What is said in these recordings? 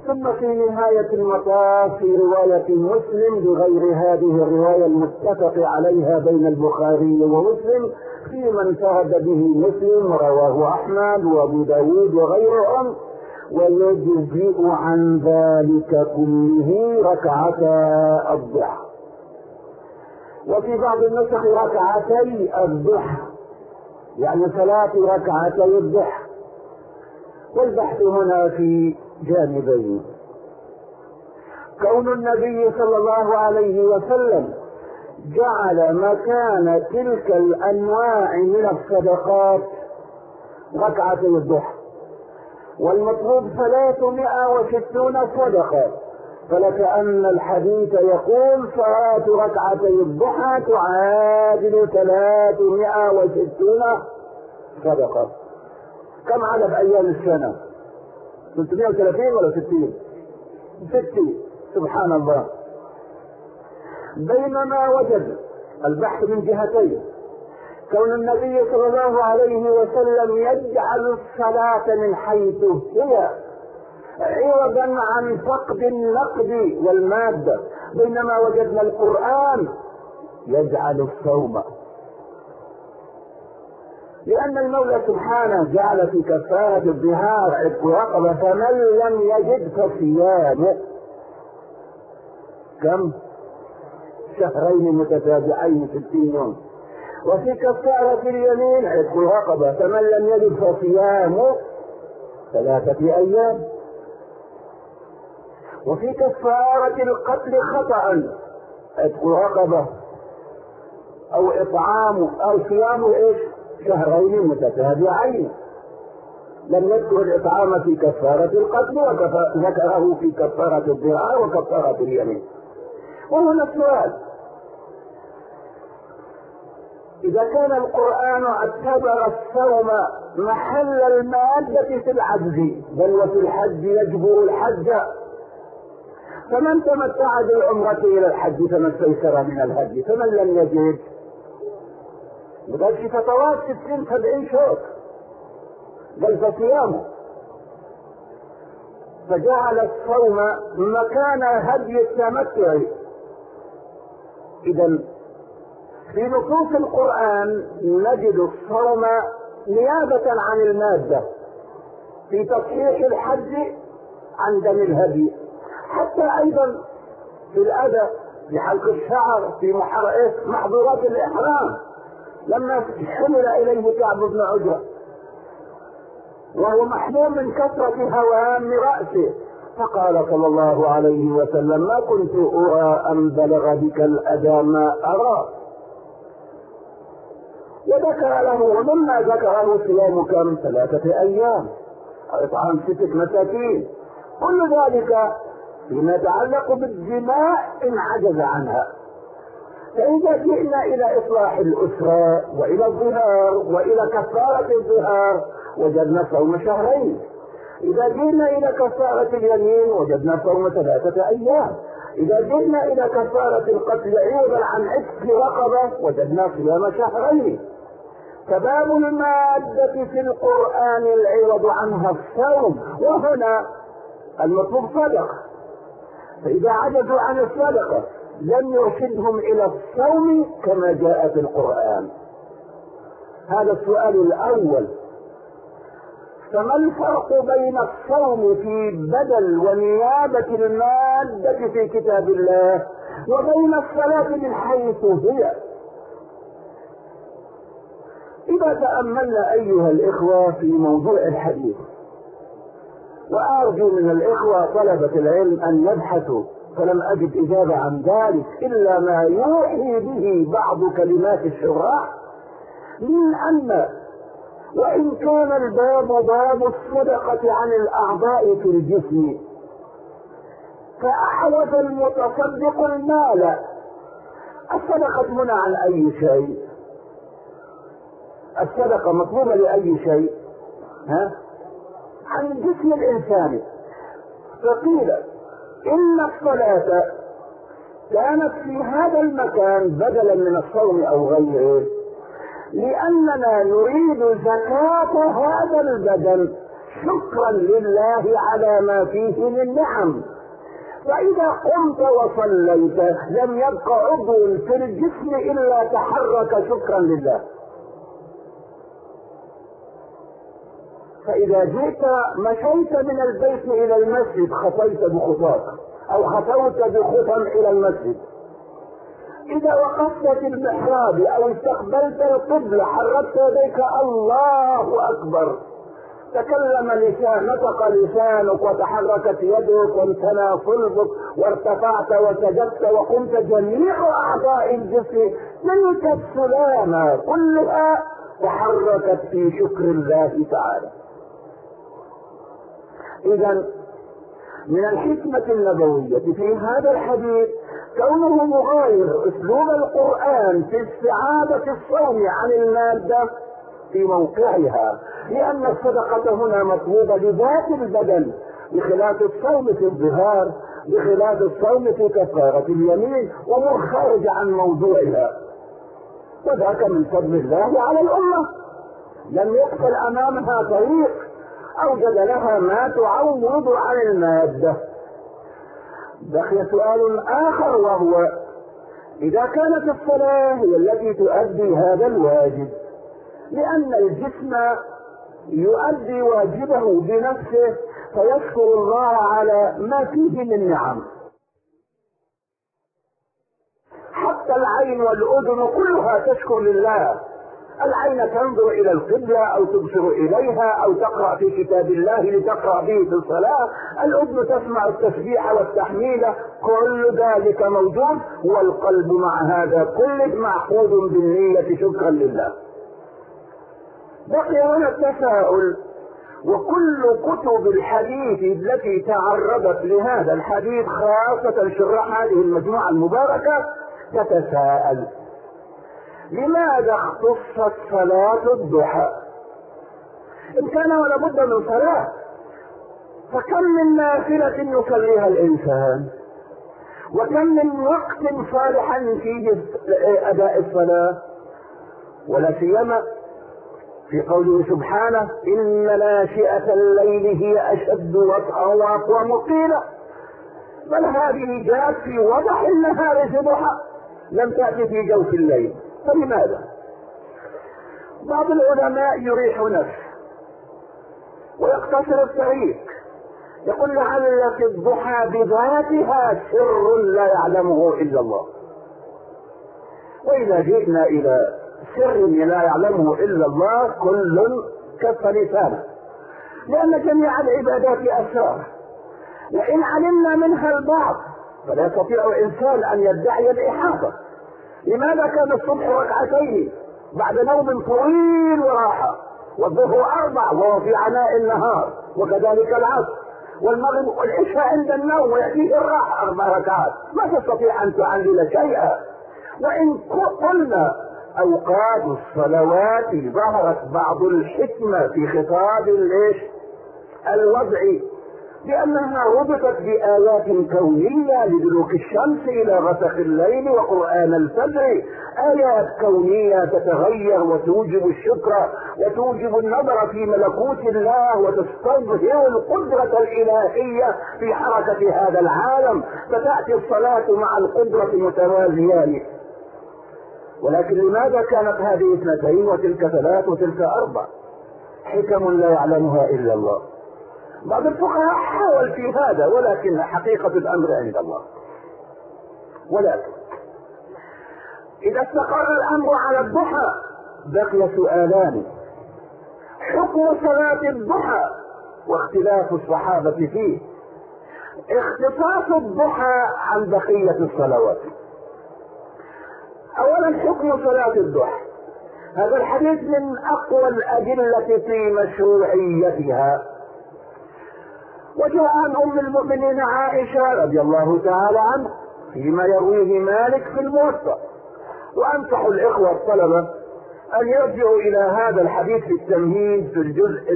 ثم في نهاية المطاف في رواية مسلم بغير هذه الرواية المتفق عليها بين البخاري ومسلم، فيما انفرد به مسلم ورواه أحمد وأبو داود وغيرهم: ويجزئ عن ذلك كله ركعتا الضحى. وفي بعض النسخ ركعتي الضحى، يعني صلاة ركعتي الضحى. والبحث هنا في جانبين: كون النبي صلى الله عليه وسلم جعل مكان تلك الأنواع من الصدقات ركعتي الضحى، والمطلوب 360 صدقة، فلكأن الحديث يقول صلاة ركعتي الضحى تعادل 360 صدقة. كم عدد أيام السنة؟ 330 ولا 60؟ 60. سبحان الله. بينما وجد البحث من جهتين: كون النبي صلى الله عليه وسلم يجعل الصلاة من حيث هي عوضا عن فقد النقد والمادة، بينما وجدنا القرآن يجعل الصوم، لأن المولى سبحانه جعل في كفارة الظهار عتق رقبة، فمن لم يجد فصيام كم؟ شهرين متتابعين 60 يوم. وفي كفارة اليمين عتق رقبة، فمن لم يجد فصيام 3 أيام. وفي كفارة القتل خطأ عتق رقبة أو إطعام أو صيام شهرين متتابعين. لم يذكر الإطعام في كفارة القتل، وذكره في كفارة الظهار وكفارة اليمين. وهنا السؤال: إذا كان القرآن اعتبر الصوم محل المادة في العجز، بل وفي الحج يجبر الحج، فمن تمتع بالعمرة إلى الحج فما استيسر من الهدي، فمن لم يجد بل فتوات 60-70 شوط بل فصيامه. فجعل الصوم مكان هدي التمتع. إذا في نصوص القرآن نجد الصوم نيابة عن المادة في تصحيح الحج عن دم الهدي، حتى أيضا في الأداء لحلق الشعر في محظورات الإحرام، لما حمل إليه كعب بن عجرة وهو محموم من كثرة هوام رأسه، فقال صلى الله عليه وسلم: ما كنت أرى أن بلغ بك الأذى ما أرى. وذكر له ومما ذكره صيام كم؟ 3 أيام أو إطعام 6 مساكين. كل ذلك فيما يتعلق بالدماء إن عجز عنها. فإذا جئنا إلى إصلاح الأسرة وإلى الظهار وإلى كفارة الظهار وجدنا صوم شهرين. إذا جئنا إلى كفارة اليمين وجدنا صوم 3 أيام. إذا جئنا إلى كفارة القتل عوضا عن عتق رقبة وجدنا صيام شهرين. فباب المادة في القرآن العوض عنها الصوم، وهنا المطلوب صدقة. فإذا عجزوا عن الصدقة لم يرشدهم إلى الصوم كما جاء في القرآن. هذا السؤال الأول. فما الفرق بين الصوم في بدل ونيابة المادة في كتاب الله وبين الصلاة من حيث هي؟ إذا تأملنا أيها الإخوة في موضوع الحديث، وأرجو من الإخوة طلبة العلم أن يبحثوا، فلم أجد إجابة عن ذلك إلا ما يوحي به بعض كلمات الشراح، من أن وإن كان الباب باب الصدقة عن الأعضاء في الجسم، فأحوز المتصدق المال. الصدقة هنا عن أي شيء؟ الصدقة مطلوبة لأي شيء؟ عن الجسم الإنساني. فقيل إن الصلاة كانت في هذا المكان بدلا من الصوم أو غيره، لأننا نريد زكاة هذا البدن شكرا لله على ما فيه من نعم. فإذا قمت وصليت لم يبق عضو في الجسم إلا تحرك شكرا لله. فإذا جئت مشيت من البيت إلى المسجد خطيت بخطاك أو خطوت بخطم إلى المسجد. إذا وقفت في المحراب أو استقبلت القبلة حركت يديك الله أكبر، تكلم نطق لسانك وتحركت يدك وامتنى صلبك وارتفعت وسجدت وقمت جميع أعضاء الجسم تلك السلامة كلها تحركت في شكر الله تعالى. إذا من الحكمة النبوية في هذا الحديث كونه مغاير اسلوب القرآن في استعادة الصوم عن المادة في موقعها، لأن الصدقة هنا مطلوبة لذات البدن بخلاف الصوم في الظهار، بخلاف الصوم في كفارة اليمين ومر خارج عن موضوعها. وذاك من فضل الله على الأمة، لم يقفل أمامها طريق أوجد لها ما تعوض عن المادة. بقي سؤال آخر، وهو إذا كانت الصلاة هي التي تؤدي هذا الواجب، لأن الجسم يؤدي واجبه بنفسه فيشكر الله على ما فيه من نعم، حتى العين والأذن كلها تشكر لله. العين تنظر إلى القبلة أو تبصر إليها أو تقرأ في كتاب الله لتقرأ به في الصلاة، الأذن تسمع التسبيح والتحميد، كل ذلك موجود، والقلب مع هذا كله معقود بالنية شكرا لله. بقي هنا التساؤل، وكل كتب الحديث التي تعرضت لهذا الحديث خاصة شراح هذه المجموعة المباركة تتساءل: لماذا اختصت صلاة الضحى؟ إن كان ولا بد من صلاة، فكم من نافلة يصليها الإنسان، وكم من وقت صالحا فيه أداء الصلاة، ولا سيما في قوله سبحانه: إن ناشئة الليل هي أشد وطئا وأقوم قيلا. بل هذه جاءت في وضح النهار في ضحى، لم تأتي في جوف الليل. فلماذا؟ بعض العلماء يريح نفسه ويقتصر الطريق، يقول: لعل في الضحى بذاتها سر لا يعلمه إلا الله. وإذا جئنا إلى سر لا يعلمه إلا الله كل كف لسانه، لأن جميع العبادات أسرار، وإن علمنا منها البعض فلا يستطيع إنسان أن يدعي الإحاطة. لماذا كان الصبح ركعتين بعد نوم طويل وراحة، والظهر 4 وهو في عناء النهار، وكذلك العصر والمغرب والعشاء عند النوم ويأتيه الراحة 4 ركعات؟ ما تستطيع أن تعلل شيئا. وإن قلنا أوقات الصلوات ظهرت بعض الحكمة في خطاب الوضع، لأنها ربطت بآيات كونية لدلوك الشمس إلى غسق الليل وقرآن الفجر، آيات كونية تتغير وتوجب الشكر وتوجب النظر في ملكوت الله وتستظهر القدرة الإلهية في حركة هذا العالم، فتأتي الصلاة مع القدرة متوازيان. ولكن لماذا كانت هذه 2 وتلك 3 وتلك 4؟ حكم لا يعلمها إلا الله. بعض الفقهاء حاول في هذا، ولكن حقيقة الأمر عند الله. ولكن إذا استقر الأمر على الضحى بقي سؤالان: حكم صلاة الضحى واختلاف الصحابة فيه، اختصاص الضحى عن بقية الصلوات. أولا حكم صلاة الضحى، هذا الحديث من أقوى الأدلة في مشروعيتها، وجاء عن أم المؤمنين عائشة رضي الله تعالى عنها فيما يرويه مالك في الموطأ. وأنصح الإخوة الطلبة أن يرجعوا إلى هذا الحديث في التمهيد في الجزء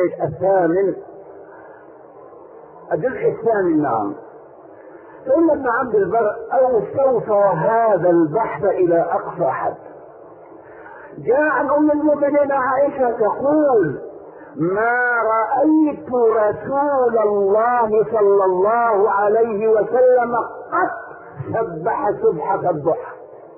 الثامن. نعم، فإن ابن عبد البر أوصى هذا البحث إلى أقصى حد. جاء عن أم المؤمنين عائشة تقول: ما رأيت رسول الله صلى الله عليه وسلم قط سبح سبحة الضحى.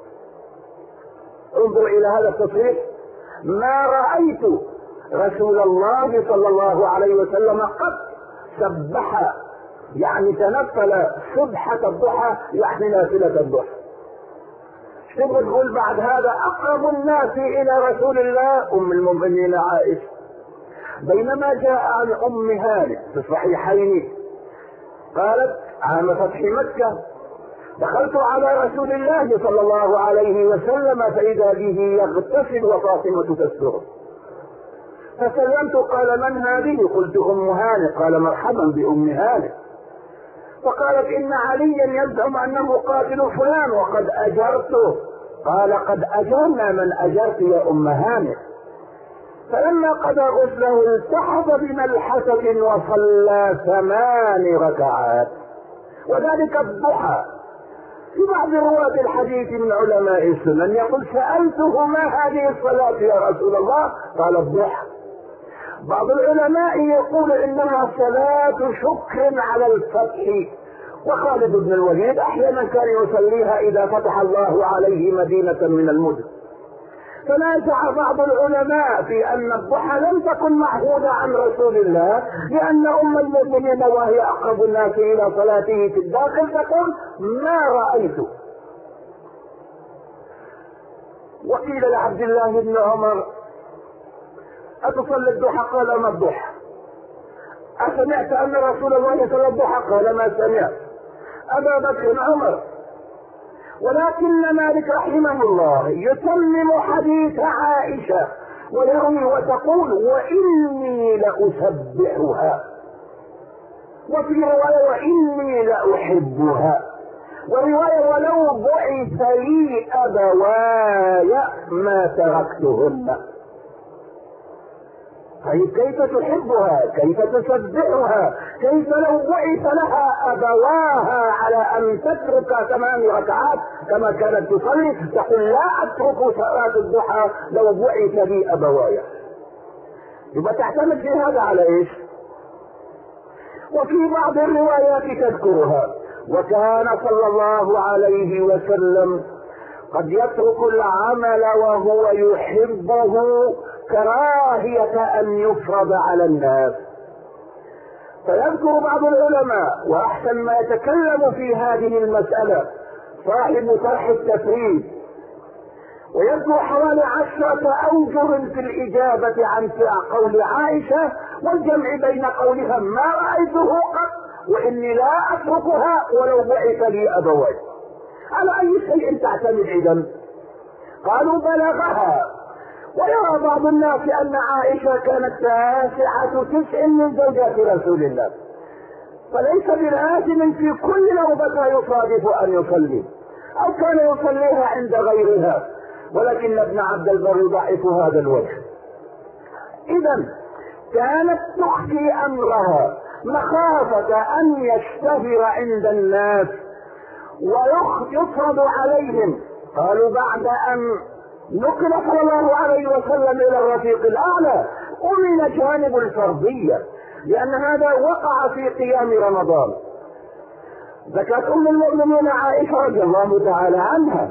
انظر الى هذا التصريح، ما رأيت رسول الله صلى الله عليه وسلم قط سبح، يعني تنفل سبحة الضحى، يعني نافلة الضحى. تبغى تقول بعد هذا اقرب الناس الى رسول الله ام المؤمنين عائشة، بينما جاء عن ام هانئ في الصحيحين قالت عام فتح مكة دخلت على رسول الله صلى الله عليه وسلم فإذا به يغتسل وفاطمة تستره، فسلمت قال من هذه؟ قلت ام هانئ. قال مرحبا بام هانئ. فقالت ان عليا يزعم انه قاتل فلان وقد اجرته. قال قد اجرنا من اجرت يا ام هانئ. فلما قضى غسله التحف بملحفة وصلى 8 ركعات، وذلك الضحى. في بعض رواة الحديث من علماء السنن يقول سألته ما هذه الصلاة يا رسول الله؟ قال الضحى. بعض العلماء يقول انها صلاة شكر على الفتح، وخالد بن الوليد احيانا كان يصليها اذا فتح الله عليه مدينة من المدن. تنازع بعض العلماء في ان الضحى لم تكن معهودة عن رسول الله، لان ام المؤمنين وهي اقرب الناس الى صلاته في الداخل تقول ما رأيت. وقيل لعبد الله بن عمر اتصلي الضحى؟ قال ما الضحى. اسمعت ان رسول الله صلى الضحى؟ قال ما سمعت. ابا بكر عمر. ولكن مالك رحمه الله يتمم حديث عائشة ويروي وتقول وإني لأسبحها، وفي رواية وإني لأحبها، ورواية ولو بعث لي أبواي ما تركتهن. طيب كيف تحبها؟ كيف تسبحها؟ كيف لو بعث لها أبواها على أن تترك 8 ركعات كما كانت تصلي؟ تقول لا أترك صلاة الضحى لو بعث لي أبواي. يبقى تعتمد في هذا على إيش؟ وفي بعض الروايات تذكرها. وكان صلى الله عليه وسلم قد يترك العمل وهو يحبه كراهية أن يفرض على الناس. فيذكر بعض العلماء، وأحسن ما يتكلم في هذه المسألة صاحب طرح التفريد، ويذكر حوالي 10 أوجه في الإجابة عن قول عائشة والجمع بين قولها ما رأيته قط وإني لا أتركها ولو بعث لي أبواي. على أي شيء تعتمد إذن؟ قالوا بلغها. ويرى بعض الناس أن عائشة كانت 9 من زوجات رسول الله، فليس بلازم في كل نوبة يصادف أن يصلي، أو كان يصليها عند غيرها، ولكن ابن عبد البر يضعف هذا الوجه. إذا كانت تخفي أمرها مخافة أن يشتهر عند الناس ويفرض عليهم. قالوا بعد أن نقل صلى الله عليه وسلم الى الرفيق الاعلى امن جانب الفرضية، لان هذا وقع في قيام رمضان. ذكرت ام المؤمنين عائشة رضي الله تعالى عنها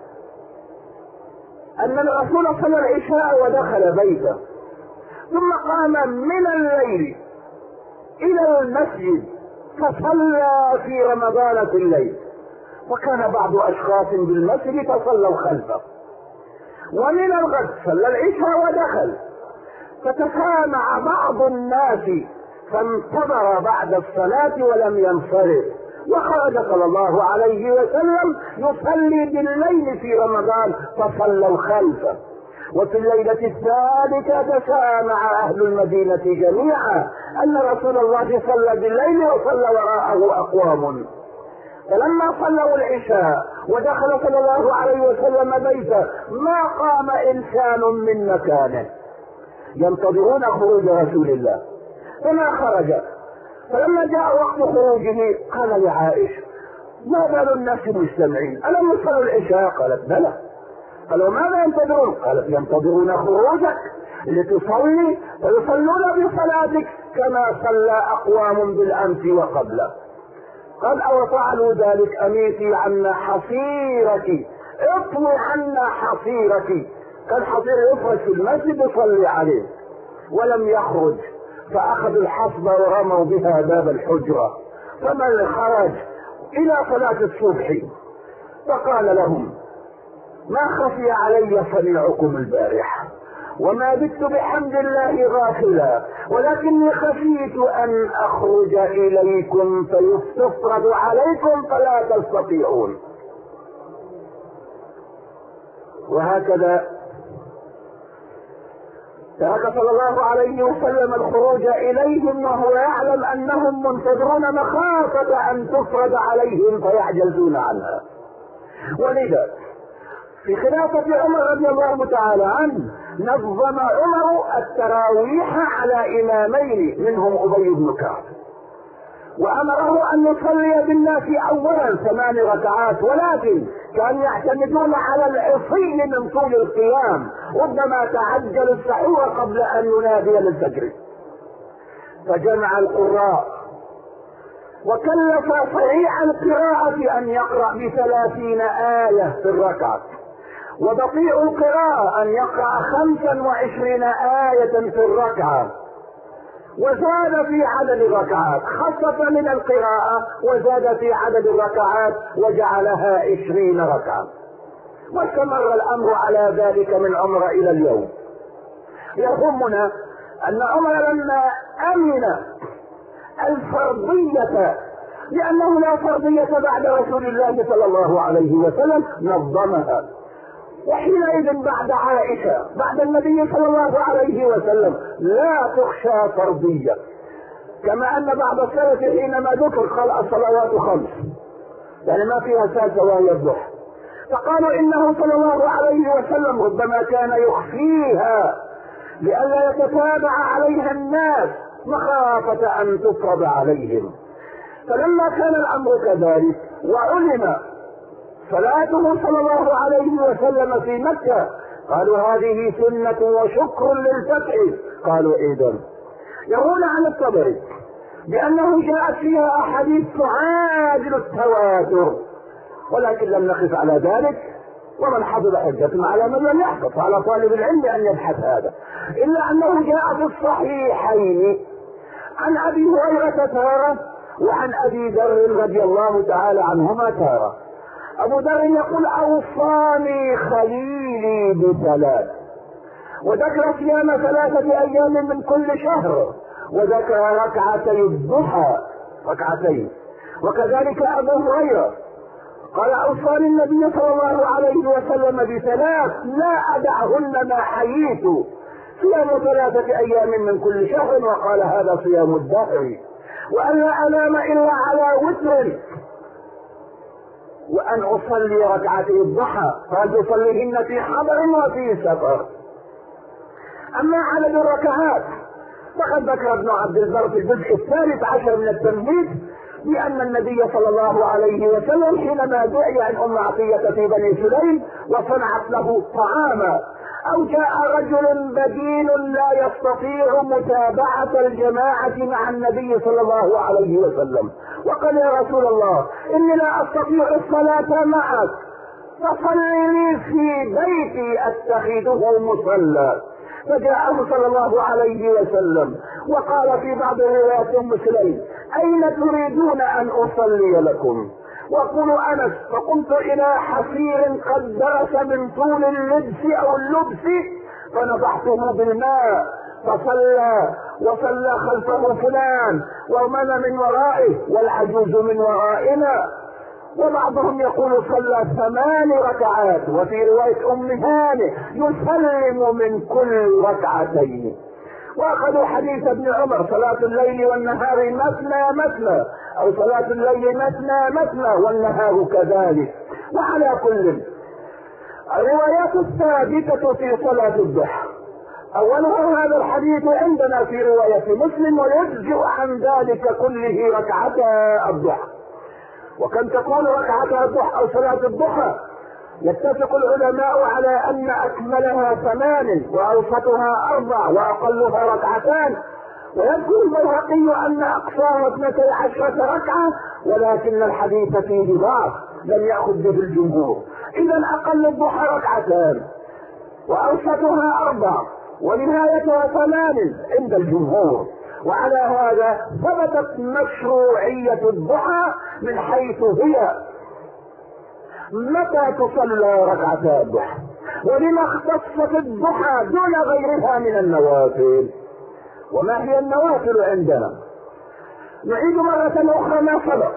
ان الرسول صلى العشاء ودخل بيته، ثم قام من الليل الى المسجد فصلى في رمضان في الليل، وكان بعض اشخاص بالمسجد فصلوا خلفه، ومن الغد صلى العشاء ودخل، فتسامع بعض الناس فانتظر بعد الصلاة ولم ينصرف، وخرج صلى الله عليه وسلم يصلي بالليل في رمضان فصلوا خلفه. وفي الليلة الثالثة تسامع أهل المدينة جميعا أن رسول الله صلى بالليل وصلى وراءه أقوام. فلما صلوا العشاء ودخل صلى الله عليه وسلم بيته ما قام إنسان من مكانه، ينتظرون خروج رسول الله فما خرج. فلما جاء وقت خروجه قال لعائشة ما بال الناس مجتمعين ألم يصلوا العشاء؟ قالت بلى. قالوا ماذا ينتظرون؟ قالت ينتظرون خروجك. لتصلي فيصلون بصلاتك كما صلى أقوام بالأمس وقبله. قال أو فعلوا ذلك أميتي عنا حصيرك، اطوي عنا حصيرك. كان حصير يفرش في المسجد يصلي عليه ولم يخرج، فأخذوا الحصبة ورموا بها باب الحجرة، فمن خرج إلى صلاة الصبح فقال لهم ما خفي علي صنيعكم البارحة وما بت بحمد الله غافلا، ولكني خشيت أن أخرج إليكم فيفترض عليكم فلا تستطيعون. وهكذا ترك صلى الله عليه وسلم الخروج إليهم وهو يعلم أنهم منتظرون مخافة أن تفرض عليهم فيعجزون عنها. ولذا في خلافة عمر رضي الله تعالى عنه نظم عمر التراويح على إمامين منهم أبي بن كعب، وأمره أن يصلي بالناس أولا 8 ركعات، ولكن كانوا يعتمدون على العصي من طول القيام، ربما تعجل السحور قبل أن ينادي للفجر، فجمع القراء وكلف سريع القراءة أن يقرأ ب30 آية في الركعة، وبطيء القراءة أن يقرأ 25 آية في الركعة، وزاد في عدد الركعات، خفف من القراءة وزاد في عدد الركعات وجعلها 20 ركعة. واستمر الأمر على ذلك من عمر إلى اليوم. يهمنا أن عمر لما أمن الفرضية، لأنه لا فرضية بعد رسول الله صلى الله عليه وسلم، نظمها. وحينئذ بعد عائشة بعد النبي صلى الله عليه وسلم لا تخشى فرضية، كما أن بعض السلف حينما ذكر قال الصلوات 5، يعني ما فيها ثالثة وهي الضحى، فقالوا إنه صلى الله عليه وسلم ربما كان يخفيها لئلا يتتابع عليها الناس مخافة أن تفرض عليهم. فلما كان الأمر كذلك وعلم صلاته صلى الله عليه وسلم في مكة قالوا هذه سنة وشكر للفتح. قالوا إذن يرون عن الطبري بأنه جاءت فيها أحاديث تعادل التواتر، ولكن لم نقف على ذلك، ومن حفظ حجة على من لم يحفظ، على طالب العلم أن يبحث هذا، إلا أنه جاء في الصحيحين عن أبي هريرة تارة وعن أبي ذر رضي الله تعالى عنهما تارة. أبو ذر يقول أوصاني خليلي ب3، وذكر صيام 3 أيام من كل شهر، وذكر ركعتي الضحى 2، وكذلك أبو هريرة قال أوصاني النبي صلى الله عليه وسلم ب3 لا أدعهن ما حييت، صيام 3 أيام من كل شهر، وقال هذا صيام الدهر، وأن لا أنام إلا على وتر، وأن أصلي ركعتي الضحى، قال تصليهن في حضر وفي سفر. أما عدد الركعات فقد ذكر ابن عبد البر في الجزء 13 من التمهيد بأن النبي صلى الله عليه وسلم حينما دعي عن أم عطية في بني سليم وصنعت له طعاما، أو جاء رجل بدين لا يستطيع متابعة الجماعة مع النبي صلى الله عليه وسلم وقال يا رسول الله إني لا أستطيع الصلاة معك فصل لي في بيتي أتخذه مصلى، فجاءه صلى الله عليه وسلم وقال في بعض روايات أم سليم أين تريدون أن أصلي لكم؟ وقل أنس فقمت إلى حصير قد درس من طول اللبس أو اللبس فنضحته بالماء فصلى، وصلى خلفه فلان ومن من ورائه والعجوز من ورائنا، وبعضهم يقول صلى 8 ركعات، وفي رواية أم هانئ يسلم من كل 2. واخذوا حديث ابن عمر صلاة الليل والنهار مثنى او صلاة الليل مثنى والنهار كذلك. وعلى كل الروايات الثابتة في صلاة الضحى اولها هذا الحديث عندنا في رواية مسلم، ويجزئ عن ذلك كله ركعتا الضحى. وكم تكون ركعتا الضحى او صلاة الضحى يتفق العلماء على أن أكملها 8 وأوسطها 4 وأقلها 2 ويذكر البيهقي أن أقصاها 12 ركعة، ولكن الحديث فيه ضعف لم يأخذ به الجمهور. إذا أقل الضحى 2 وأوسطها 4 ونهايتها 8 عند الجمهور. وعلى هذا ثبتت مشروعية الضحى من حيث هي متى تصلى 2 الضحى، ولما اختصت الضحى دون غيرها من النوافل. وما هي النوافل عندنا؟ نعيد مرة أخرى ما سبق.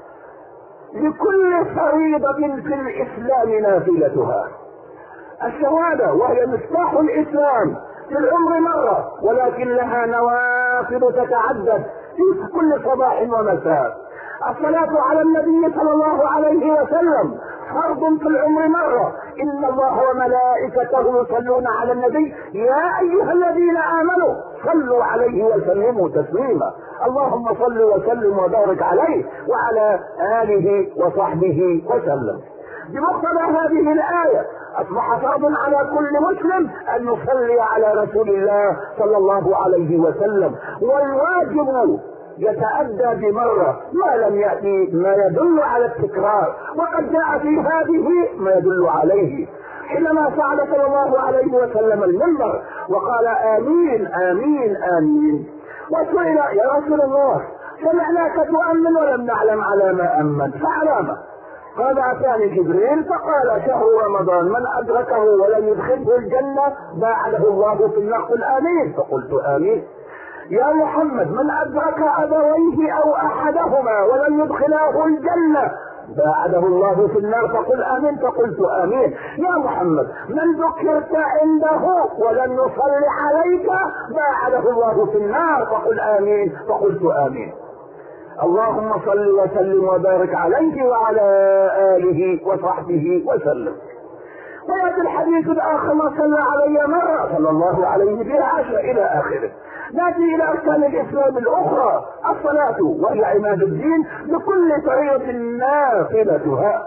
لكل فريضة في الإسلام نافلتها. الشهادة وهي مفتاح الإسلام في العمر مرة، ولكن لها نوافل تتعدد في كل صباح ومساء. الصلاة على النبي صلى الله عليه وسلم فرض في العمر مرة، إن الله وملائكته يصلون على النبي يا أيها الذين آمنوا صلوا عليه وسلموا تسليما. اللهم صل وسلم وبارك عليه وعلى آله وصحبه وسلم. بمقتضى هذه الآية أصبح فرض على كل مسلم أن يصلي على رسول الله صلى الله عليه وسلم، والواجب يتأدى بمرة ما لم يأتي ما يدل على التكرار، وقد جاء في هذه ما يدل عليه. حينما صعد صلى الله عليه وسلم المنبر وقال آمين آمين آمين، وسئل يا رسول الله سمعناك تؤمن ولم نعلم على ما أمن، فعلى ما؟ قال أتاني جبريل فقال شهر رمضان من أدركه ولم يدخله الجنة باعده الله في النار، قل آمين، فقلت آمين. يا محمد من أدرك أبويه أو أحدهما ولم يدخلاه الجنة باعده الله في النار، فقل آمين، فقلت آمين. يا محمد من ذكرت عنده ولم يصلي عليك باعده الله في النار، فقل آمين، فقلت آمين. اللهم صل وسلم وبارك عليه وعلى آله وصحبه وسلم. ويأتي الحديث الآخر ما صلى علي مرة صلى الله عليه بها 10 إلى آخره. نأتي إلى أركان الإسلام الأخرى، الصلاة وهي عماد الدين لكل فريضة نافلتها.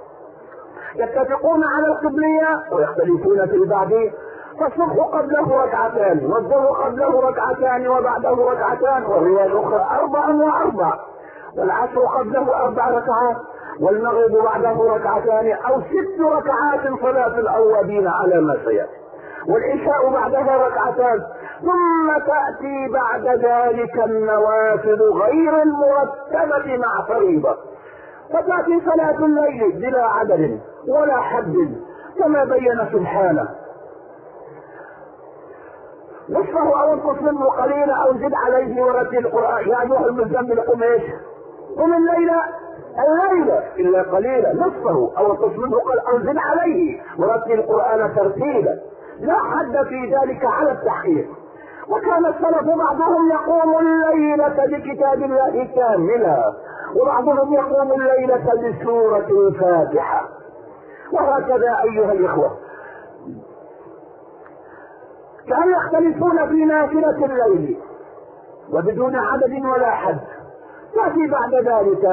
يتفقون على القبلية ويختلفون في البعض، فالصبح قبله 2 والظهر قبله 2 وبعده 2 والرواية الأخرى 4 و4 والعصر قبله 4 ركعات والمغرب بعده 2 أو 6 ركعات صلاة الأوابين على ما سيأتي، والعشاء بعدها 2 ثم تأتي بعد ذلك النوافل غير المرتبة مع فريضة، فتأتي صلاة الليل بلا عدد ولا حد كما بين سبحانه نصفه او انقص منه قليلا او زد عليه ورتل القرآن يا ايها المزمل قم ايش؟ قم الليلة الا قليلا نصفه او انقص منه او زد عليه ورتل القرآن ترتيلا، لا حد في ذلك على التحقيق. وكان السلف بعضهم يقوم الليلة بكتاب الله كاملا وبعضهم يقوم الليلة بسورة الفاتحة، وهكذا ايها الاخوة كانوا يختلفون في نافلة الليل وبدون عدد ولا حد. تأتي بعد ذلك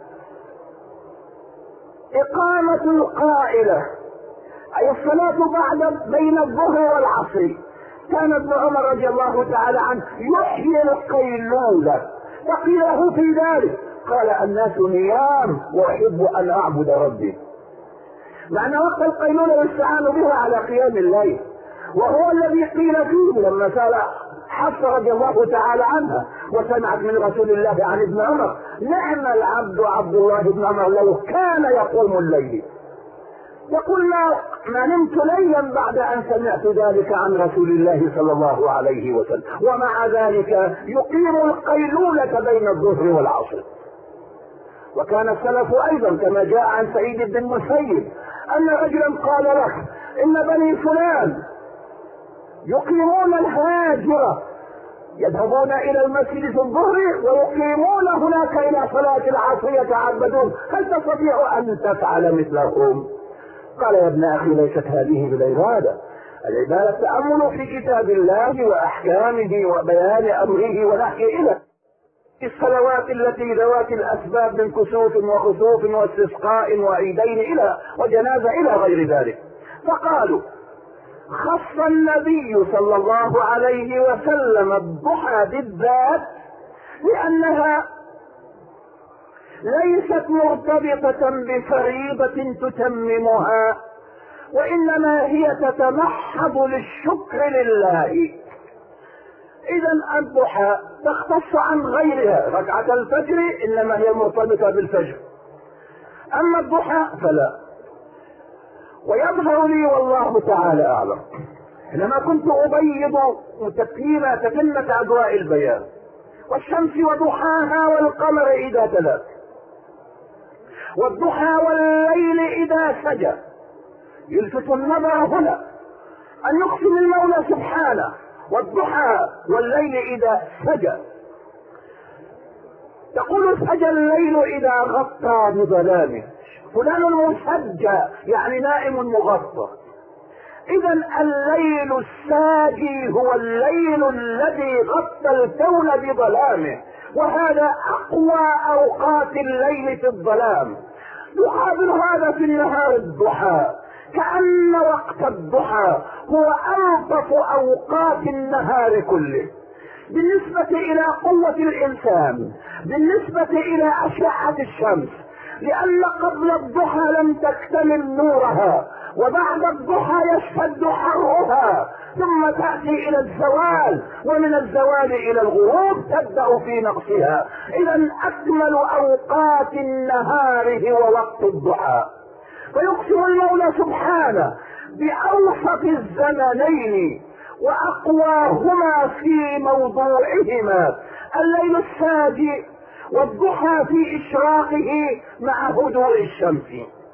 إقامة القائلة أي الصلاة بعد بين الظهر والعصر. كان ابن عمر رضي الله تعالى عنه يحيي القيلولة، فقيل له في ذلك قال الناس نيام وأحب أن أعبد ربي. معنى وقت القيلولة يستعان بها على قيام الليل، وهو الذي قيل فيه لما سأل حفصة رضي الله تعالى عنها وسمعت من رسول الله عن ابن عمر نعم العبد عبد الله بن عمر لو كان يقوم الليل. يقول ما نمت ليلا بعد ان سمعت ذلك عن رسول الله صلى الله عليه وسلم، ومع ذلك يقيم القيلولة بين الظهر والعصر. وكان السلف ايضا كما جاء عن سعيد بن المسيب ان رجلا قال له ان بني فلان يقيمون الهاجرة يذهبون الى المسجد في الظهر ويقيمون هناك الى صلاة العصر يتعبدون، هل تستطيع ان تفعل مثلهم؟ قال يا ابن اخي ليست هذه بالعبادة، العبادة التأمل في كتاب الله واحكامه وبيان امره ونحي اليه. الصلوات التي ذوات الأسباب من كسوف وخسوف واستسقاء وعيدين إلى وجنازة إلى غير ذلك. فقالوا خص النبي صلى الله عليه وسلم الضحى بالذات لأنها ليست مرتبطة بفريضة تتممها، وإنما هي تتمحض للشكر لله. إذا الضحى تختص عن غيرها، ركعة الفجر إنما هي مرتبطة بالفجر، أما الضحى فلا. ويظهر لي والله تعالى أعلم حينما كنت أبيض تتمة أضواء البيان والشمس وضحاها والقمر إذا تلا والضحى والليل إذا سجى، يلفت النظر هنا أن يقسم المولى سبحانه والضحى والليل إذا سجى. تقول سجى الليل إذا غطى بظلامه، فلان مسجى يعني نائم مغطى. إذا الليل الساجي هو الليل الذي غطى الكون بظلامه، وهذا أقوى أوقات الليل في الظلام. يقابل هذا في النهار الضحى، كأن وقت الضحى هو ألطف أوقات النهار كله بالنسبة إلى قوة الإنسان، بالنسبة إلى أشعة الشمس، لأن قبل الضحى لم تكتمل نورها، وبعد الضحى يشتد حرها، ثم تأتي إلى الزوال، ومن الزوال إلى الغروب تبدأ في نقصها. إذا أكمل أوقات النهار هو وقت الضحى. فيقسم المولى سبحانه بأوسط الزمنين وأقواهما في موضوعهما، الليل الساجي والضحى في إشراقه مع هدوء الشمس.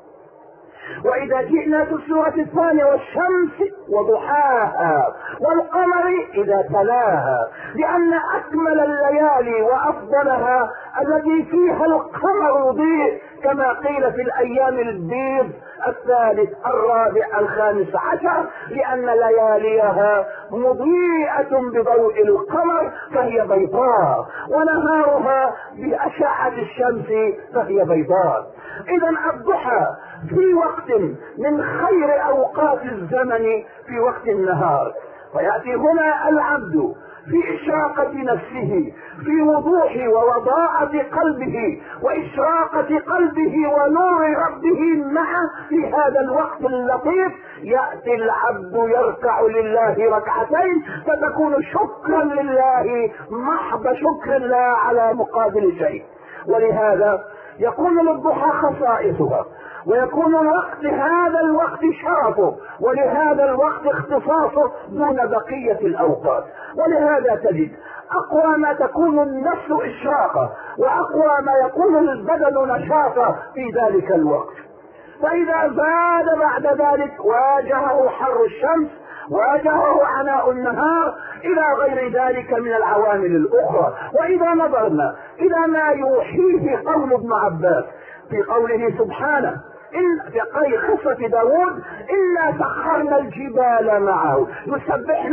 وإذا جئنا في السورة الثانية والشمس وضحاها والقمر إذا تلاها، لأن أكمل الليالي وأفضلها التي فيها القمر يضيء كما قيل في الأيام البيض الثالث الرابع الخامس عشر، لأن لياليها مضيئة بضوء القمر فهي بيضاء، ونهارها بأشعة الشمس فهي بيضاء. إذا الضحى في وقت من خير أوقات الزمن في وقت النهار. فيأتي هنا العبد في إشراقة نفسه، في وضوح ووضاءة قلبه وإشراقة قلبه ونور ربه معه في هذا الوقت اللطيف، يأتي العبد يركع لله ركعتين فتكون شكرا لله، محض شكر الله على مقابل شيء. ولهذا يكون للضحى خصائصها، ويكون الوقت هذا الوقت شرفه، ولهذا الوقت اختصاصه دون بقية الأوقات. ولهذا تجد أقوى ما تكون النفس إشراقة، وأقوى ما يكون البدن نشاطا في ذلك الوقت. فإذا زاد بعد ذلك واجهه حر الشمس، واجهه عناء النهار، إلى غير ذلك من العوامل الأخرى. وإذا نظرنا إلى ما يوحيه قول ابن عباس في قوله سبحانه في قصة داود: إنا سخرنا الجبال معه يسبحن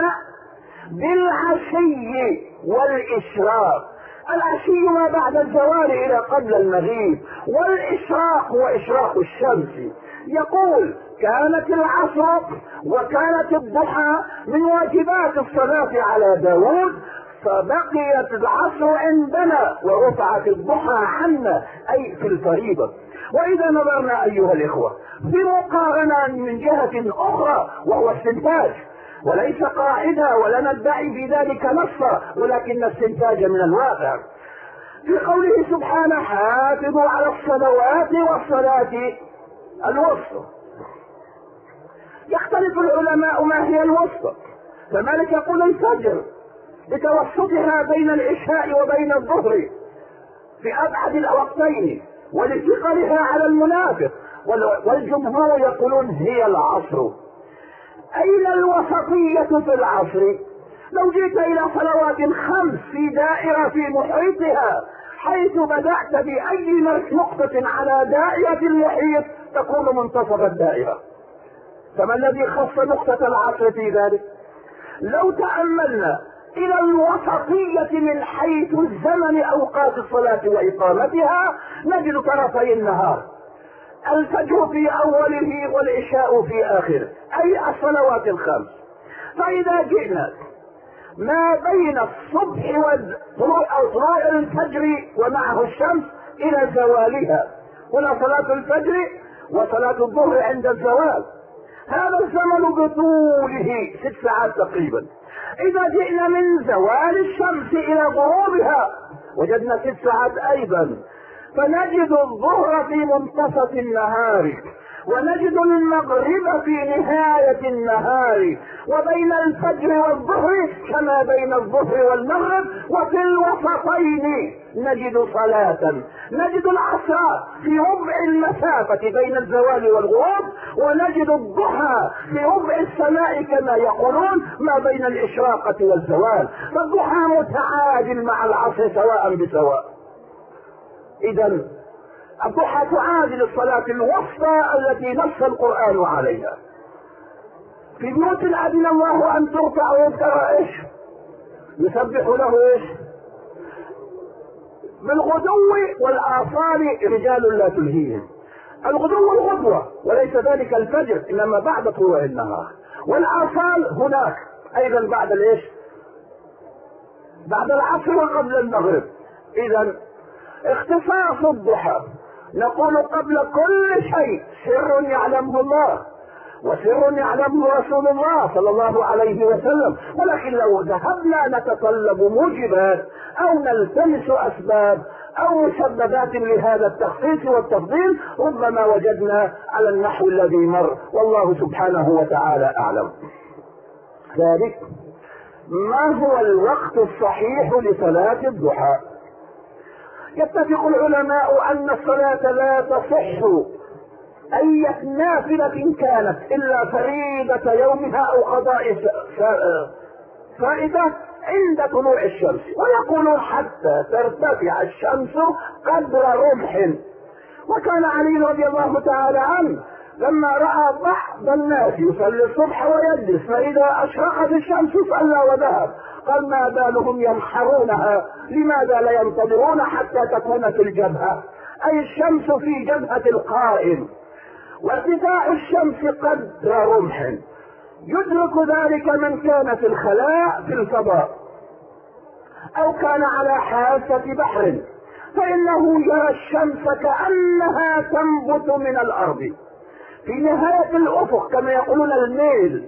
بالعشي والإشراق. العشي ما بعد الزوال إلى قبل المغيب، والإشراق هو إشراق الشمس. يقول: كانت العصر وكانت الضحى من واجبات الصلاة على داود، فبقيت العصر عندنا ورفعت الضحى عنا، أي في الفريضة. وإذا نظرنا أيها الإخوة في مقارنة من جهة أخرى وهو استنتاج، وليس قاعدة ولا ندعي في ذلك نصا، ولكن استنتاج من الواقع، في قوله سبحانه: حافظوا على الصلوات والصلاة الوسطى. يختلف العلماء ما هي الوسطى، فمالك يقول الفجر لتوسطها بين العشاء وبين الظهر في أبعد الوقتين ولثقلها على المنافق، والجمهور يقولون هي العصر. أين الوسطية في العصر؟ لو جئت إلى صلوات 5 في دائرة في محيطها، حيث بدأت بأي نقطة على دائرة المحيط تكون منتصف الدائرة، فما الذي خص نقطة العصر في ذلك؟ لو تأملنا الى الوسطية من حيث الزمن اوقات الصلاة واقامتها، نجد طرفي النهار الفجر في اوله والعشاء في اخره، اي الصلوات الخمس. فاذا جئنا ما بين الصبح وطلوع الفجر ومعه الشمس الى زوالها، هنا صلاة الفجر وصلاة الظهر عند الزوال، هذا الزمن بطوله 6 ساعات تقريبا. اذا جئنا من زوال الشمس الى غروبها وجدنا 6 ساعات ايضا، فنجد الظهر في منتصف النهار، ونجد المغرب في نهاية النهار، وبين الفجر والظهر كما بين الظهر والمغرب، وفي الوسطين نجد صلاة. نجد العصر في ربع المسافة بين الزوال والغروب، ونجد الضحى في ربع السماء كما يقولون ما بين الإشراقة والزوال، فالضحى متعادل مع العصر سواء بسواء. إذا الضحى تعادل الصلاة الوسطى التي نص القرآن عليها. في بيوت أذن الله أن ترفع ويذكر ايش؟ يسبح له ايش؟ بالغدو والآصال رجال لا تلهيهم. الغدو الغدوة وليس ذلك الفجر، إنما بعد طلوع النهار، والآصال هناك أيضا بعد الايش؟ بعد العصر وقبل المغرب. إذا اختصاص الضحى نقول قبل كل شيء سر يعلمه الله وسر يعلمه رسول الله صلى الله عليه وسلم، ولكن لو ذهبنا نتطلب موجبات او نلتمس اسباب او مسببات لهذا التخصيص والتفضيل ربما وجدنا على النحو الذي مر، والله سبحانه وتعالى اعلم. ذلك ما هو الوقت الصحيح لصلاة الضحى؟ يتفق العلماء ان الصلاة لا تصح اي نافلة كانت الا فريضة يومها او قضاء فائدة عند طلوع الشمس، ويقولون حتى ترتفع الشمس قدر رمح. وكان علي رضي الله تعالى عنه لما رأى بعض الناس يصلي الصبح ويجلس فإذا أشرقت الشمس صلى وذهب، قال ما بالهم ينحرونها، لماذا لا ينتظرون حتى تكون في الجبهة، أي الشمس في جبهة القائم، وارتفاع الشمس قدر رمح. يدرك ذلك من كان في الخلاء في الفضاء أو كان على حافة بحر، فإنه يرى الشمس كأنها تنبت من الأرض في نهاية الأفق كما يقولون الميل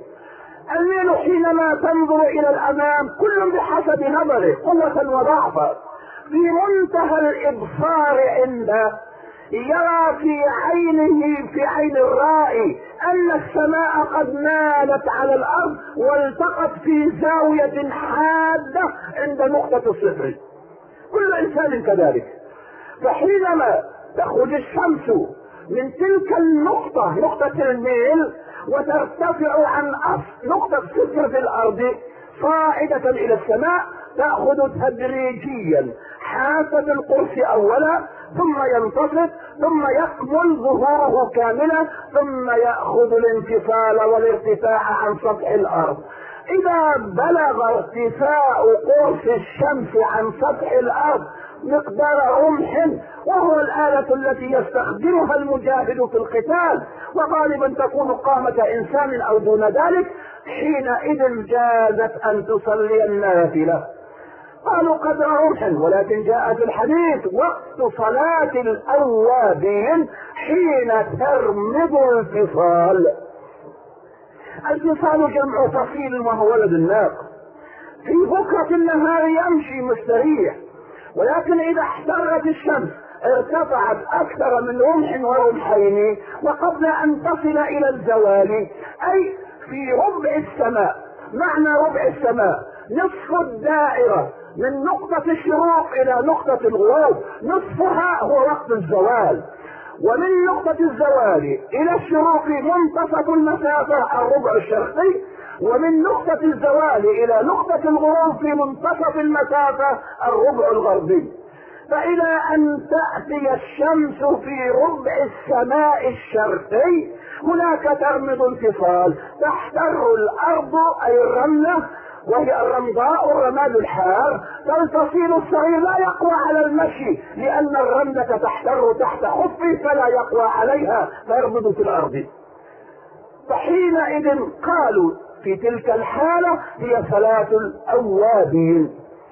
حينما تنظر إلى الأمام كل بحسب نظره قوة وضعفا، في منتهى الإبصار عنده يرى في عينه في عين الرائي أن السماء قد مالت على الأرض والتقت في زاوية حادة عند نقطة الصفر، كل إنسان كذلك. فحينما تخرج الشمس من تلك النقطة نقطة الميل وترتفع عن أصل نقطة صفر في الأرض صاعدة إلى السماء، تأخذ تدريجيا حسب القرص أولا، ثم ينتصف، ثم يكمل ظهوره كاملا، ثم يأخذ الانفصال والارتفاع عن سطح الأرض. إذا بلغ ارتفاع قرص الشمس عن سطح الأرض مقدار رمح، وهو الآلة التي يستخدمها المجاهد في القتال، وغالبا تكون قامة إنسان أو دون ذلك، حينئذ جازت أن تصلي النافلة. قالوا قدر رمح، ولكن جاء في الحديث وقت صلاة الأوابين حين ترمض الفصال. الفصال جمع فصيل وهو ولد الناقة، في بكرة النهار يمشي مستريح، ولكن إذا احترت الشمس ارتفعت أكثر من رمح ورمحين وقبل أن تصل إلى الزوال، أي في ربع السماء. معنى ربع السماء نصف الدائرة من نقطة الشروق إلى نقطة الغروب، نصفها هو وقت الزوال، ومن نقطة الزوال إلى الشروق منتصف المسافة الربع الشرقي، ومن نقطة الزوال إلى نقطة الغروب في منتصف المسافة الربع الغربي. فإلى أن تأتي الشمس في ربع السماء الشرقي هناك ترمض انفصال، تحتر الأرض أي الرملة وهي الرمضاء الرماد الحار، فالفصيل الصغير لا يقوى على المشي لأن الرملة تحتر تحت خفه فلا يقوى عليها فيربض في الأرض. فحينئذ قالوا في تلك الحالة هي صلاة الأوابين،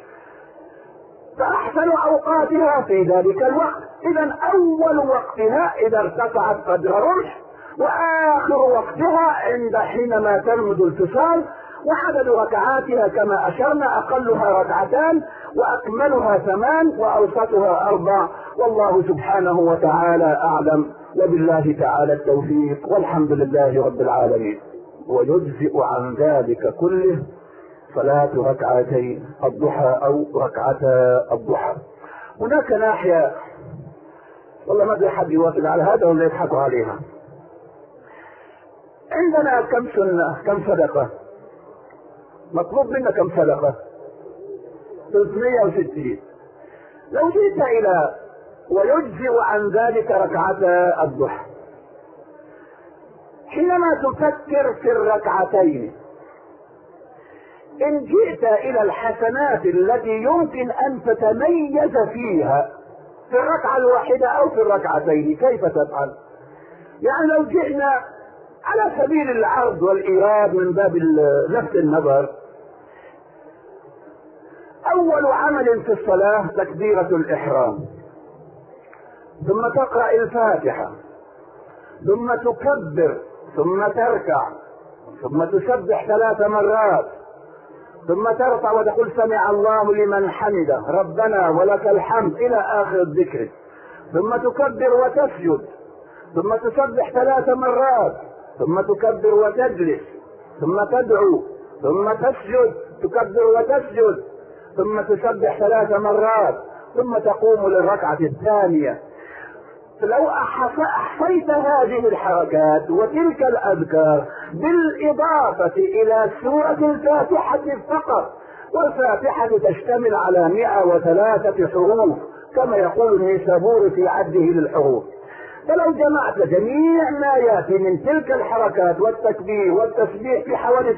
فأحسن أوقاتها في ذلك الوقت. إذا أول وقتها إذا ارتفعت قدر رمح، وآخر وقتها عند حينما ترمد الفصال، وعدد ركعاتها كما أشرنا أقلها 2 وأكملها 8 وأوسطها 4. والله سبحانه وتعالى أعلم، وبالله تعالى التوفيق، والحمد لله رب العالمين. ويجزئ عن ذلك كله صلاة ركعتي الضحى أو ركعتا الضحى. هناك ناحية والله ما ادري حد يوافق على هذا ولا يضحكوا عليها. عندنا كم سنة، كم صدقة؟ مطلوب منا كم صدقة؟ 360. لو جئت إلى ويجزئ عن ذلك ركعتا الضحى، حينما تفكر في الركعتين إن جئت إلى الحسنات التي يمكن أن تتميز فيها في الركعة الواحدة أو في الركعتين كيف تفعل؟ يعني لو جئنا على سبيل العرض والإيراد من باب لفت النظر، أول عمل في الصلاة تكبيرة الإحرام، ثم تقرأ الفاتحة، ثم تكبر، ثم تركع، ثم تسبح 3 مرات، ثم ترفع وتقول سمع الله لمن حمده ربنا ولك الحمد إلى آخر الذكر، ثم تكبر وتسجد، ثم تسبح 3 مرات، ثم تكبر وتجلس، ثم تدعو، ثم تسجد، تكبر وتسجد، ثم تسبح 3 مرات، ثم تقوم للركعة الثانية. لو أحصيت هذه الحركات وتلك الأذكار بالإضافة إلى سورة الفاتحة فقط، والفاتحة تشتمل على 103 حروف كما يقول النيسابوري في عده للحروف، فلو جمعت جميع ما يأتي من تلك الحركات والتكبير والتسبيح في حوالي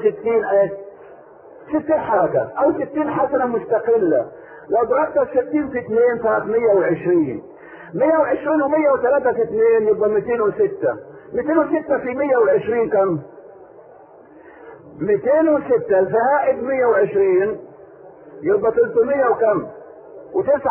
60 حركة أو 60 حسنة مستقلة، لو ضربت 60 في 2 صارت 120 و103 في 2 يبقى 206. 206 في 120 كم؟ 206 زائد 120 يبقى 300 وكم؟ و9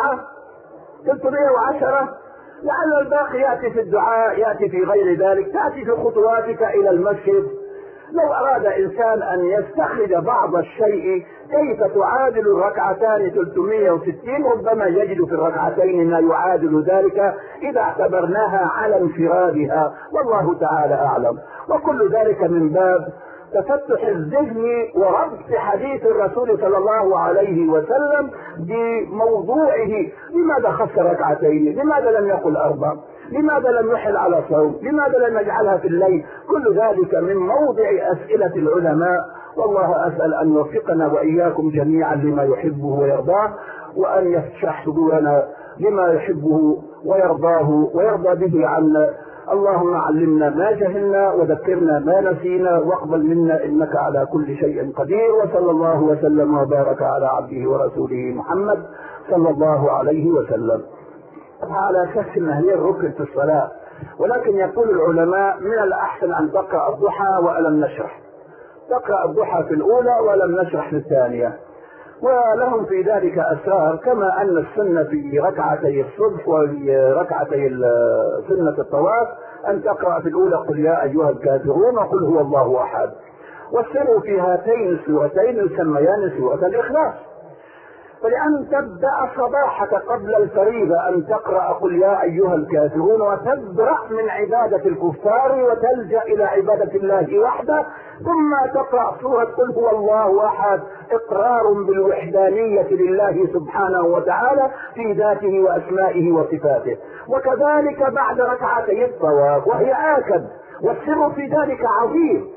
310. لعل الباقي يأتي في الدعاء، يأتي في غير ذلك، تأتي في خطواتك إلى المسجد. لو أراد إنسان أن يستخرج بعض الشيء كيف تعادل الركعتان 360 ربما يجد في الركعتين ما يعادل ذلك إذا اعتبرناها على انفرادها، والله تعالى أعلم. وكل ذلك من باب تفتح الذهن وربط حديث الرسول صلى الله عليه وسلم بموضوعه. لماذا خص ركعتين؟ لماذا لم يقل 4؟ لماذا لم يحل على صوم؟ لماذا لم يجعلها في الليل؟ كل ذلك من موضع أسئلة العلماء، والله أسأل أن يوفقنا وإياكم جميعا لما يحبه ويرضاه، وأن يفتح صدورنا لما يحبه ويرضاه ويرضى به عنا. اللهم علمنا ما جهلنا وذكرنا ما نسينا واقبل منا إنك على كل شيء قدير. وصلى الله وسلم وبارك على عبده ورسوله محمد صلى الله عليه وسلم. على أساس أنها هي الركن في الصلاة، ولكن يقول العلماء من الأحسن أن تقرأ الضحى وألم نشرح، تقرأ الضحى في الأولى ولم نشرح في الثانية، ولهم في ذلك أسرار، كما أن السنة في ركعتي الصبح وفي ركعتي سنة الطواف أن تقرأ في الأولى قل يا أيها الكافرون وقل هو الله أحد، والسر في هاتين السورتين يسميان سورة الإخلاص. فلأن تبدأ صباحك قبل الفريضة أن تقرأ قل يا أيها الكافرون وتبرأ من عبادة الكفار وتلجأ إلى عبادة الله وحده، ثم تقرأ سورة قل هو الله أحد، إقرار بالوحدانية لله سبحانه وتعالى في ذاته وأسمائه وصفاته. وكذلك بعد ركعتي الطواف وهي آكد، والسر في ذلك عظيم،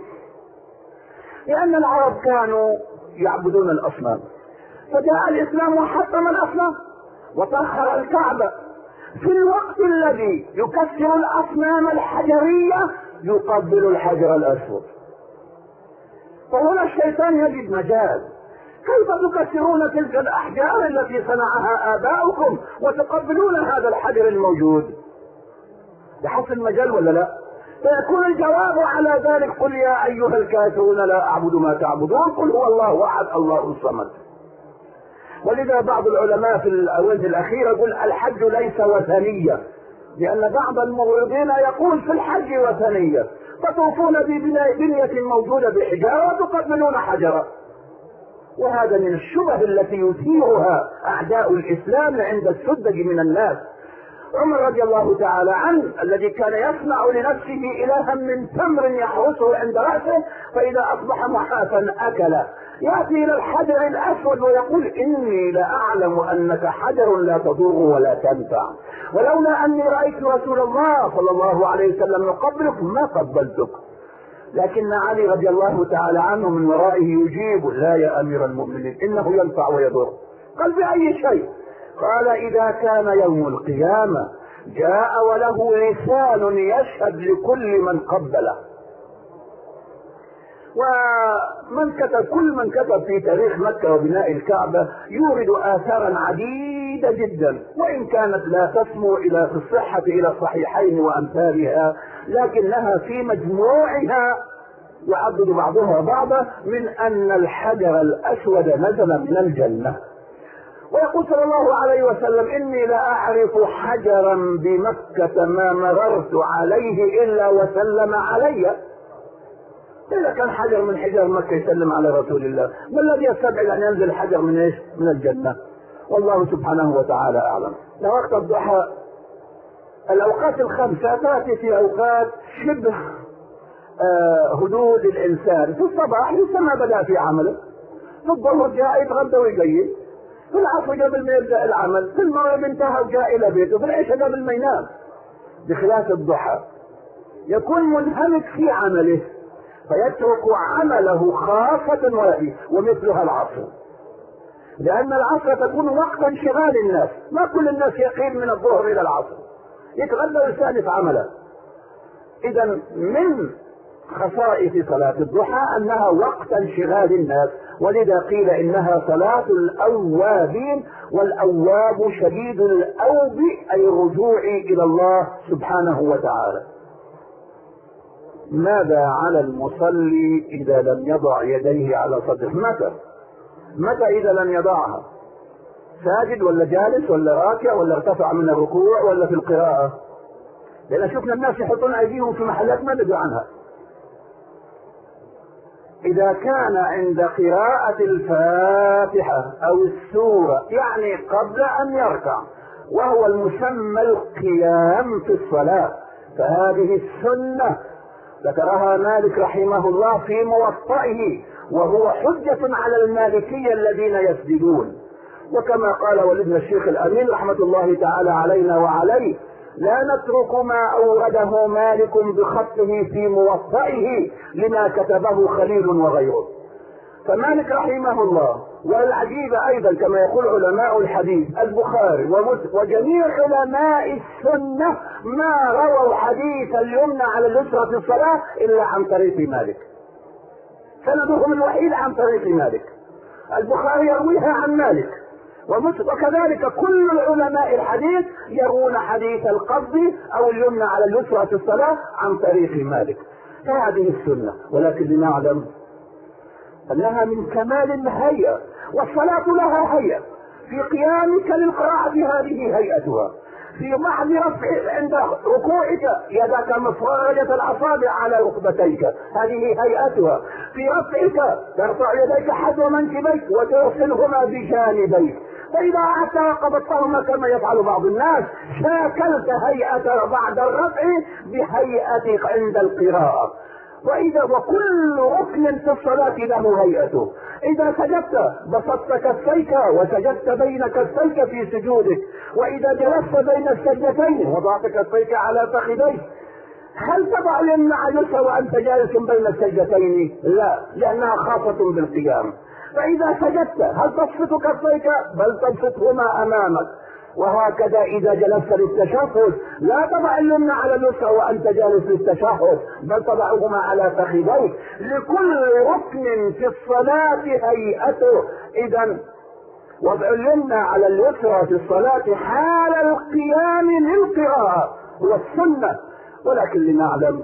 لأن العرب كانوا يعبدون الأصنام، فجاء الإسلام وحطم الأصنام وطهر الكعبة. في الوقت الذي يكسر الأصنام الحجرية يقبل الحجر الأسود، فهنا الشيطان يجد مجال كيف تكسرون تلك الأحجار التي صنعها آباؤكم وتقبلون هذا الحجر الموجود؟ يحصل المجال ولا لا؟ فيكون الجواب على ذلك: قل يا أيها الكافرون لا أعبد ما تعبدون، قل هو الله أحد الله الصمد. ولذا بعض العلماء في الأونة الأخيرة يقول الحج ليس وثنية، لأن بعض الموعظين يقول في الحج وثنية، تطوفون ببنية موجودة بحجارة وتقبلون حجرا. وهذا من الشبه التي يثيرها أعداء الإسلام عند السذج من الناس. عمر رضي الله تعالى عنه الذي كان يصنع لنفسه إلها من تمر يحرسه عند رأسه، فإذا أصبح محافا أكل، يأتي إلى الحجر الأسود ويقول: إني لأعلم أنك حجر لا تضر ولا تنفع، ولولا أني رأيت رسول الله صلى الله عليه وسلم يقبلك ما قبلتك. لكن علي رضي الله تعالى عنه من ورائه يجيب: لا يا أمير المؤمنين، إنه ينفع ويضر. قال: بأي شيء؟ قال: إذا كان يوم القيامة جاء وله لسان يشهد لكل من قبله. ومن كتب كل من كتب في تاريخ مكة وبناء الكعبة يورد آثارا عديدة جدا، وإن كانت لا تسمو في الصحة إلى الصحيحين وأمثالها، لكنها في مجموعها يعضد بعضها بعضا من أن الحجر الأسود نزل من الجنة. ويقول صلى الله عليه وسلم: إني لأعرف حجرا بمكة ما مررت عليه إلا وسلم علي. إذا كان حجر من حجر مكة يسلم على رسول الله، ما الذي يستبعد أن ينزل حجر من إيش؟ من الجنة. والله سبحانه وتعالى أعلم. وقت الضحى الأوقات الخمسة تأتي في أوقات شبه هدوء الإنسان. في الصباح لسه ما بدأ في عمله، في الظهر جاء يتغدى ويقيل، في العصر قبل ما يبدأ العمل، في المغرب انتهى وجاء إلى بيته، في العشاء قبل ما ينام. بخلاف الضحى يكون منهمك في عمله فيترك عمله خاصة ومثلها العصر، لأن العصر تكون وقت انشغال الناس، ما كل الناس يقيم من الظهر إلى العصر، يتغدى ويستأنف عمله. إذا من خصائص صلاة الضحى أنها وقت انشغال الناس، ولذا قيل إنها صلاة الأوابين، والأواب شديد الأوب أي الرجوع إلى الله سبحانه وتعالى. ماذا على المصلي إذا لم يضع يديه على صدره؟ متى إذا لم يضعها؟ ساجد ولا جالس ولا راكع ولا ارتفع من الركوع ولا في القراءة؟ لأن شفنا الناس يحطون أيديهم في محلات ما ندري عنها. إذا كان عند قراءة الفاتحة أو السورة، يعني قبل أن يركع، وهو المسمى القيام في الصلاة، فهذه السنة ذكرها مالك رحمه الله في موطئه، وهو حجة على المالكية الذين يسجدون. وكما قال ولدنا الشيخ الأمين رحمة الله تعالى علينا وعليه: لا نترك ما أورده مالك بخطه في موطئه لما كتبه خليل وغيره. فمالك رحمه الله، والعجيب أيضا كما يقول علماء الحديث البخاري ومسلم وجميع علماء السنة ما رووا حديث اليمنى على اليسرى في الصلاة إلا عن طريق مالك، سندهم الوحيد عن طريق مالك. البخاري يرويها عن مالك ومسلم، وكذلك كل العلماء الحديث يروون حديث القبض أو اليمنى على اليسرى في الصلاة عن طريق مالك. فهذه السنة، ولكن لنعلم أنها من كمال الهيئة، والصلاة لها هيئة. في قيامك للقراءة هذه هيئتها، في محض رفع عند ركوعك يدك مفرجة الأصابع على ركبتيك هذه هيئتها، في رفعك ترفع يديك حذو منكبيك وترسلهما بجانبيك، فإذا أعدت وقبضتهما كما يفعل بعض الناس شاكلت هيئة بعد الرفع بهيئتك عند القراءة. وكل ركن في الصلاة له هيئته. إذا سجدت بسطت كفيك وسجدت بين كفيك في سجودك، وإذا جلست بين السجدتين وضعت كفيك على فخذيك. هل تضع اليمنى على اليسرى وأنت جالس بين السجدتين؟ لا، لأنها خاصة بالقيام. فإذا سجدت هل تبسط كفيك؟ بل تبسطهما أمامك. وهكذا إذا جلست للتشهد لا تضع اليمنى على اليسرى وأنت جالس للتشهد، بل تضعهما على فخذيك. لكل ركن في الصلاة هيئته. إذا وضع اليمنى على اليسرى في الصلاة حال القيام للقراءة هو السنة، ولكن لنعلم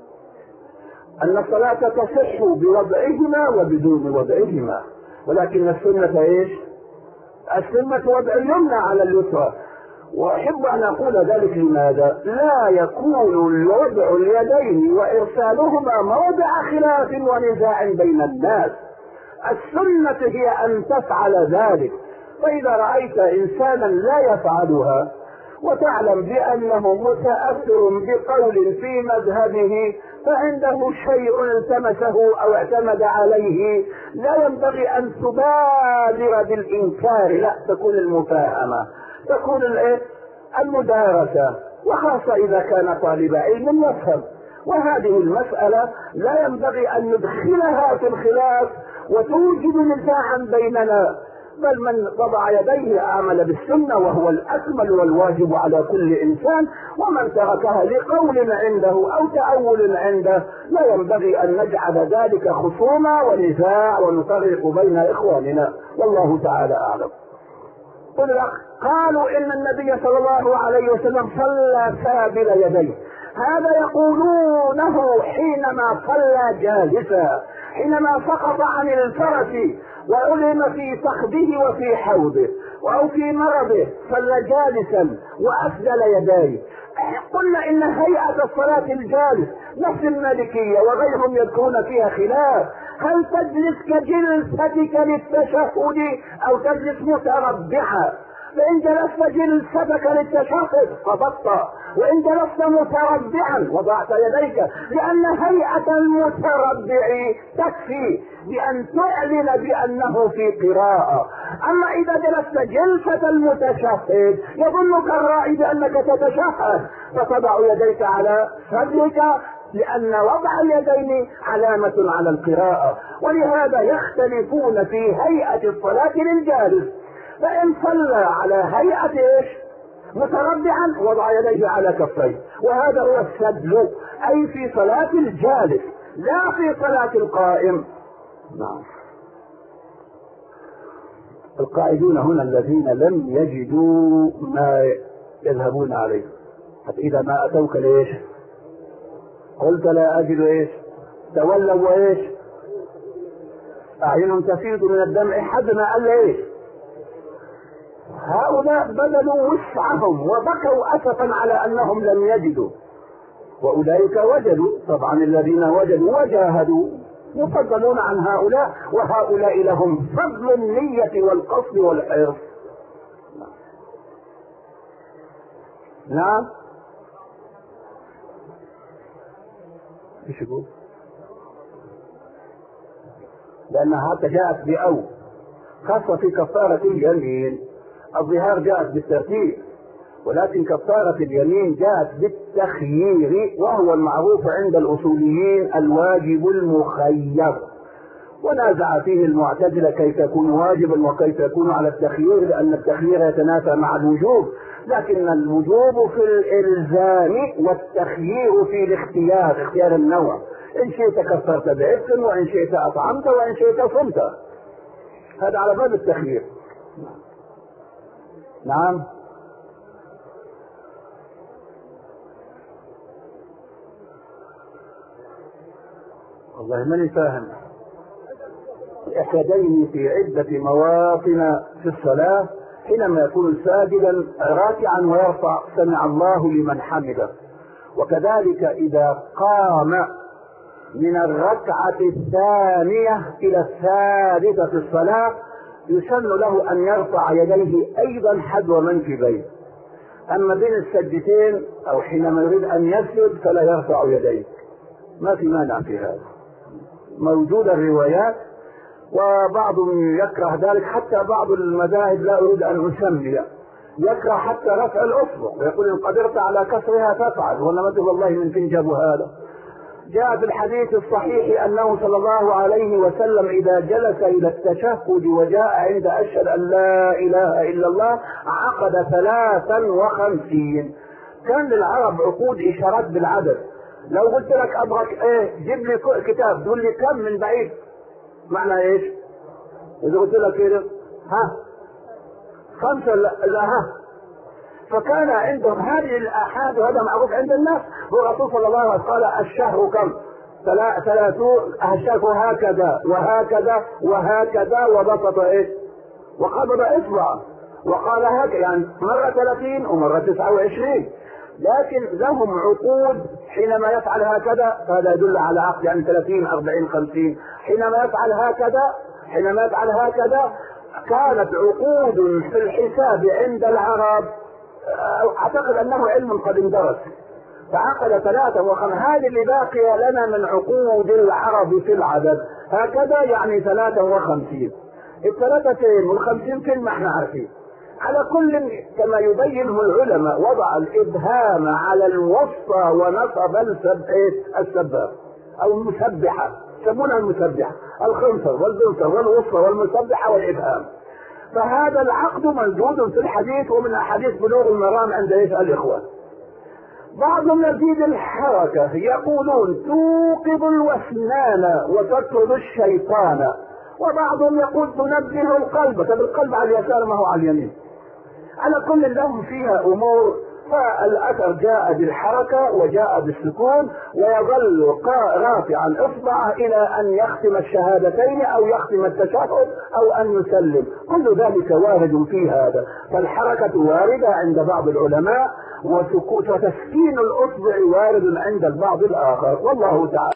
أن الصلاة تصح بوضعهما وبدون وضعهما، ولكن السنة ايش؟ السنة وضع اليمنى على اليسرى. واحب ان اقول ذلك لماذا؟ لا يكون وضع اليدين وارسالهما موضع خلاف ونزاع بين الناس. السنة هي ان تفعل ذلك. فاذا رأيت انسانا لا يفعلها وتعلم بانه متأثر بقول في مذهبه فعنده شيء التمسه او اعتمد عليه، لا ينبغي ان تبادر بالانكار، لا، تكون المفاهمة، تكون المدارسة، وخاصة اذا كان طالب علم يفهم. وهذه المسألة لا ينبغي ان ندخلها في الخلاف وتوجد نزاعا بيننا، بل من وضع يديه عمل بالسنة وهو الأكمل والواجب على كل إنسان، ومن تركها لقول عنده أو تأول عنده لا ينبغي أن نجعل ذلك خصومة ونزاع ونفرق بين إخواننا، والله تعالى أعلم. قالوا إن النبي صلى الله عليه وسلم صلى سابل يديه. هذا يقولونه حينما صلى جالسا، حينما سقط عن الفرس وعلم في فخذه وفي حوضه او في مرضه صلى جالسا واسدل يديه. قلنا ان هيئة الصلاة الجالس نفس المالكية وغيرهم يذكرون فيها خلاف، هل تجلس كجلستك للتشهد او تجلس متربعا؟ فإن جلست جلستك للتشهد قبضت، وإن جلست متربعا وضعت يديك، لأن هيئة المتربع تكفي بأن تعلن بأنه في قراءة. أما إذا جلست جلسة المتشهد يظنك الراعي بأنك تتشهد، فتضع يديك على صدرك، لأن وضع اليدين علامة على القراءة. ولهذا يختلفون في هيئة الصلاة للجالس. فإن صلى على هيئة ايش؟ متربعا وضع يديه على كفيه، وهذا هو السدل، أي في صلاة الجالس لا في صلاة القائم. نعم. القاعدون هنا الذين لم يجدوا ما يذهبون عليه، حتى إذا ما أتوك ليش؟ قلت لا أجد ايش؟ تولوا وايش؟ أعينهم تفيض من الدمع حزنا، قال ايش؟ هؤلاء بذلوا وسعهم وبكوا أسفا على أنهم لم يجدوا، وأولئك وجدوا. طبعا الذين وجدوا وجاهدوا يفضلون عن هؤلاء، وهؤلاء لهم فضل النية والقصد والحرص. نعم. ايش يقول؟ لأنها حتى جاءت بأو، خاصة في كفارة اليمين. الظهار جاءت بالترتيب، ولكن كفارة اليمين جاءت بالتخيير، وهو المعروف عند الأصوليين الواجب المخير. ونازع فيه المعتزلة كيف يكون واجبا وكيف يكون على التخيير، لأن التخيير يتنافى مع الوجوب، لكن الوجوب في الإلزام والتخيير في الاختيار، اختيار النوع. إن شئت كفرت بعفن، وإن شئت أطعمت، وإن شئت صمت. هذا على باب التخيير. نعم. والله ماني فاهم. الأحدين في عدة مواطن في الصلاة حينما يكون ساجدا راكعا ويرفع سمع الله لمن حمده، وكذلك إذا قام من الركعة الثانية إلى الثالثة في الصلاة يسن له أن يرفع يديه أيضا حذو منكبيه. أما بين السجدتين أو حينما يريد أن يسجد فلا يرفع يديه، ما في مانع في هذا. موجودة الروايات، وبعضهم يكره ذلك، حتى بعض المذاهب لا أريد أن أسمي يكره حتى رفع الأصبع، ويقول إن قدرت على كسرها فافعل، ولا مثل والله من فين جابوا هذا. جاء في الحديث الصحيح أنه صلى الله عليه وسلم إذا جلس إلى التشهد وجاء عند أشهد أن لا إله إلا الله عقد 53. كان للعرب عقود إشارات بالعدد. لو قلت لك أبغى جيب لي كتاب، تقول لي كم من بعيد، معنى إيش؟ إذا قلت لك كده 5 لا ها. فكان عندهم هذه الآحاد وهذا معروف عند الناس. والرسول صلى الله عليه وسلم قال الشهر كم؟ 30. الشهر هكذا وهكذا وهكذا، وبسط ايش؟ وقبض اصبعه وقال هكذا، يعني مرة 30 ومرة 29. لكن لهم عقود حينما يفعل هكذا، هذا يدل على عقد، يعني 30 40 50. حينما يفعل هكذا كانت عقود في الحساب عند العرب. اعتقد انه علم قد اندرس، فعقد 3 هذه اللي باقية لنا من عقود العرب في العدد، هكذا يعني 53. 53 وال50 كلمة احنا عارفين. على كل كما يبينه العلماء وضع الابهام على الوسطى ونصب السباب او المسبحة، يسمونها المسبحة، الخنصر والبنصر والوسطى والمسبحة والابهام. فهذا العقد موجود في الحديث ومن احاديث بلوغ المرام عند الاخوة. بعضهم يزيد الحركة، يقولون توقظ الوسنان وتطرد الشيطان، وبعضهم يقول تنبه القلب. طب القلب على اليسار ما هو على اليمين. على كل لهم فيها امور. فالاثر جاء بالحركة وجاء بالسكون، ويظل رافعا اصبعه الى ان يختم الشهادتين او يختم التشهد او ان يسلم. كل ذلك وارد في هذا. فالحركة واردة عند بعض العلماء، وتسكين الاصبع وارد عند البعض الاخر، والله تعالى